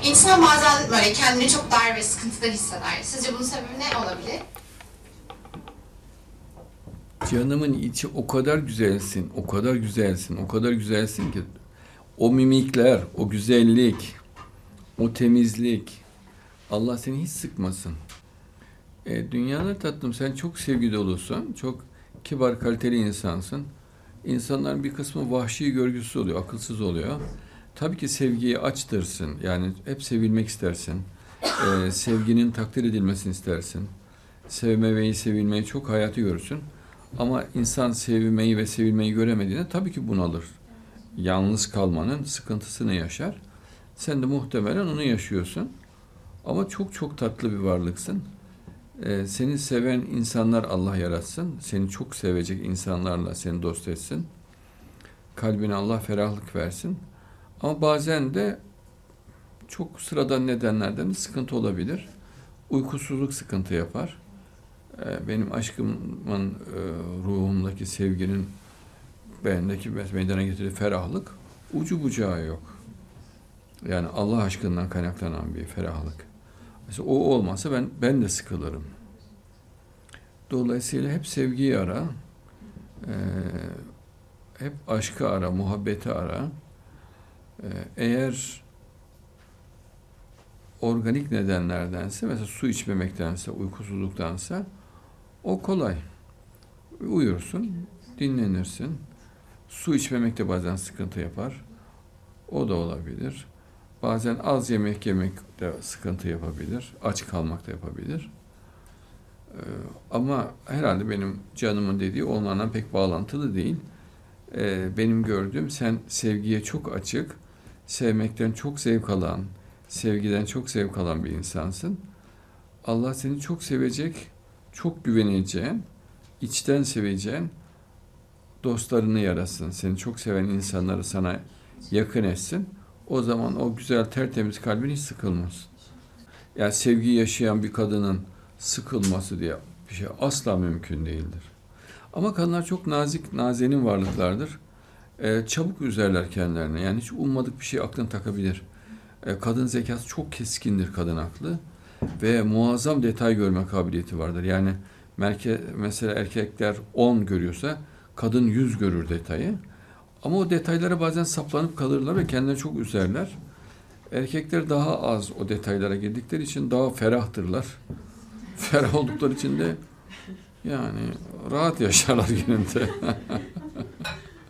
İnsan bazen böyle kendini çok dar ve sıkıntıda hisseder. Sizce bunun sebebi ne olabilir? Canımın içi o kadar güzelsin, o kadar güzelsin, o kadar güzelsin ki o mimikler, o güzellik, o temizlik, Allah seni hiç sıkmasın. Dünyada tatlım sen çok sevgi dolusun, çok kibar, kaliteli insansın. İnsanların bir kısmı vahşi görgüsü oluyor, akılsız oluyor. Tabii ki sevgiyi açtırsın, yani hep sevilmek istersin. Sevginin takdir edilmesini istersin. Sevmeyi, sevilmeyi çok hayati görürsün. Ama insan sevmeyi ve sevilmeyi göremediğinde tabii ki bunalır. Yalnız kalmanın sıkıntısını yaşar. Sen de muhtemelen onu yaşıyorsun. Ama çok çok tatlı bir varlıksın. Seni seven insanlar Allah yaratsın. Seni çok sevecek insanlarla seni dost etsin. Kalbine Allah ferahlık versin. Ama bazen de çok sıradan nedenlerden de sıkıntı olabilir. Uykusuzluk sıkıntı yapar. Benim aşkımın ruhumdaki sevginin bendeki meydana getirdiği ferahlık ucu bucağı yok. Yani Allah aşkından kaynaklanan bir ferahlık. Mesela o olmasa ben de sıkılırım. Dolayısıyla hep sevgiyi ara, hep aşkı ara, muhabbeti ara. Eğer organik nedenlerdense, mesela su içmemektense, uykusuzluktansa o kolay. Uyursun, dinlenirsin. Su içmemek de bazen sıkıntı yapar. O da olabilir. Bazen az yemek yemek de sıkıntı yapabilir. Aç kalmak da yapabilir. Ama herhalde benim canımın dediği onlarla pek bağlantılı değil. Benim gördüğüm sen sevgiye çok açık, sevmekten çok zevk alan, sevgiden çok zevk alan bir insansın. Allah seni çok sevecek, çok güveneceğin, içten seveceğin dostlarını yarasın. Seni çok seven insanları sana yakın etsin. O zaman o güzel tertemiz kalbin hiç sıkılmaz. Yani sevgi yaşayan bir kadının sıkılması diye bir şey asla mümkün değildir. Ama kadınlar çok nazik, nazenin varlıklardır. Çabuk üzerler kendilerine. Yani hiç ummadık bir şey aklına takabilir. Kadın zekası çok keskindir, kadın aklı. Ve muazzam detay görme kabiliyeti vardır. Yani mesela erkekler 10 görüyorsa kadın 100 görür detayı. Ama o detaylara bazen saplanıp kalırlar ve kendilerini çok üzerler. Erkekler daha az o detaylara girdikleri için daha ferahtırlar. Ferah oldukları için de yani rahat yaşarlar gününde.